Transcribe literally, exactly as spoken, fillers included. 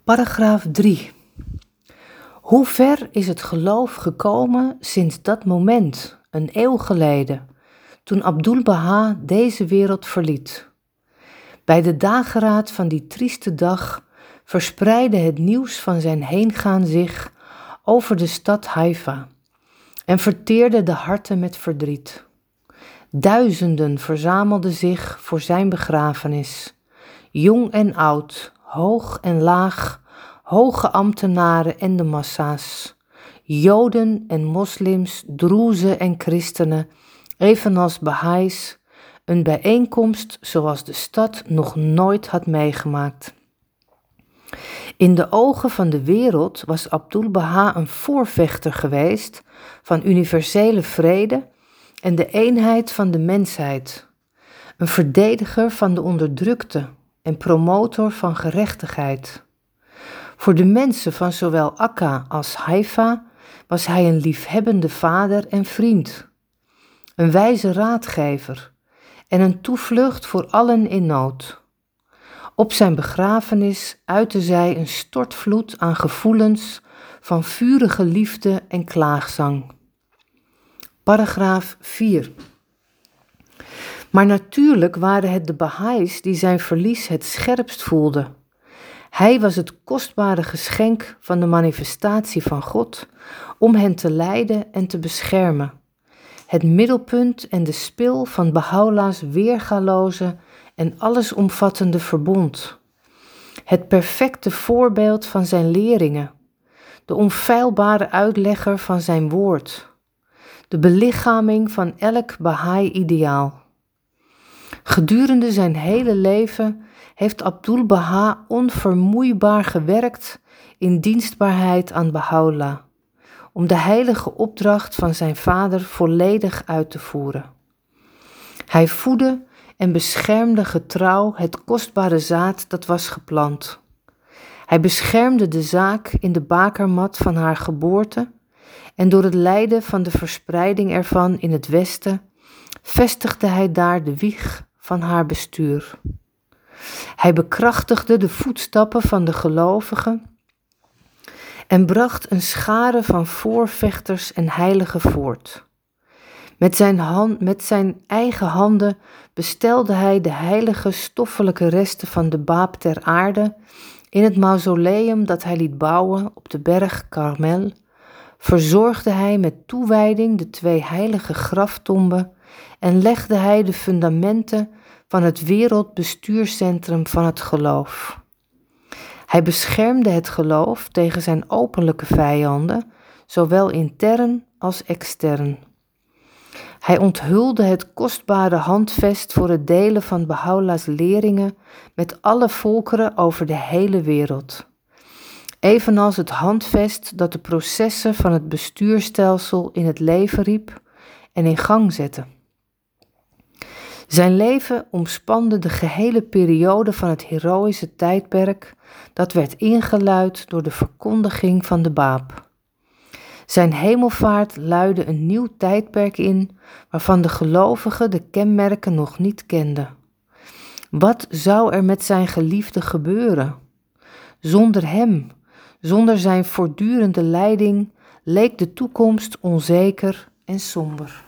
Paragraaf drie. Hoe ver is het geloof gekomen sinds dat moment, een eeuw geleden, toen Abdul-Baha deze wereld verliet? Bij de dageraad van die trieste dag verspreidde het nieuws van zijn heengaan zich over de stad Haifa en verteerde de harten met verdriet. Duizenden verzamelden zich voor zijn begrafenis, jong en oud, hoog en laag, hoge ambtenaren en de massa's, Joden en moslims, Droezen en christenen, evenals Baha'is, een bijeenkomst zoals de stad nog nooit had meegemaakt. In de ogen van de wereld was Abdul-Baha een voorvechter geweest van universele vrede en de eenheid van de mensheid, een verdediger van de onderdrukte en promotor van gerechtigheid. Voor de mensen van zowel Akka als Haifa was hij een liefhebbende vader en vriend, een wijze raadgever en een toevlucht voor allen in nood. Op zijn begrafenis uitte zij een stortvloed aan gevoelens van vurige liefde en klaagzang. Paragraaf vier. Maar natuurlijk waren het de Baha'is die zijn verlies het scherpst voelden. Hij was het kostbare geschenk van de manifestatie van God om hen te leiden en te beschermen. Het middelpunt en de spil van Baha'u'llah's weergaloze en allesomvattende verbond. Het perfecte voorbeeld van zijn leringen. De onfeilbare uitlegger van zijn woord. De belichaming van elk Baha'i-ideaal. Gedurende zijn hele leven heeft Abdul-Baha onvermoeibaar gewerkt in dienstbaarheid aan Baha'u'llah, om de heilige opdracht van zijn vader volledig uit te voeren. Hij voedde en beschermde getrouw het kostbare zaad dat was geplant. Hij beschermde de zaak in de bakermat van haar geboorte en door het leiden van de verspreiding ervan in het westen vestigde hij daar de wieg van haar bestuur. Hij bekrachtigde de voetstappen van de gelovigen en bracht een schare van voorvechters en heiligen voort. Met zijn, hand, met zijn eigen handen bestelde hij de heilige stoffelijke resten van de Baab ter aarde in het mausoleum dat hij liet bouwen op de berg Karmel. Verzorgde hij met toewijding de twee heilige graftomben en legde hij de fundamenten van het wereldbestuurscentrum van het geloof. Hij beschermde het geloof tegen zijn openlijke vijanden, zowel intern als extern. Hij onthulde het kostbare handvest voor het delen van Baha'u'llah's leringen met alle volkeren over de hele wereld. Evenals het handvest dat de processen van het bestuurstelsel in het leven riep en in gang zette. Zijn leven omspande de gehele periode van het heroïsche tijdperk dat werd ingeluid door de verkondiging van de Baab. Zijn hemelvaart luidde een nieuw tijdperk in waarvan de gelovigen de kenmerken nog niet kenden. Wat zou er met zijn geliefde gebeuren? Zonder hem, zonder zijn voortdurende leiding, leek de toekomst onzeker en somber.